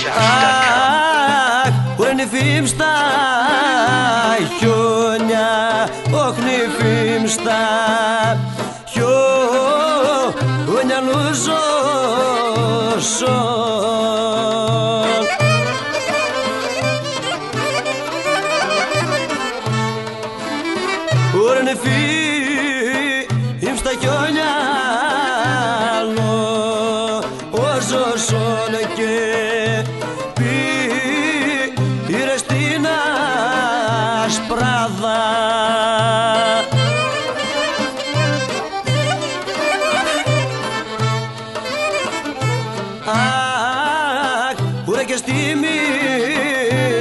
Αχ, που είναι φήμ στα χιόνια, όχ είναι φήμ στα χιόνια λουζόσον. Που είναι φήμ στα χιόνια λουζόσον και πήρε στην ασπράδα. Αχ, που ρε και στη μοίρα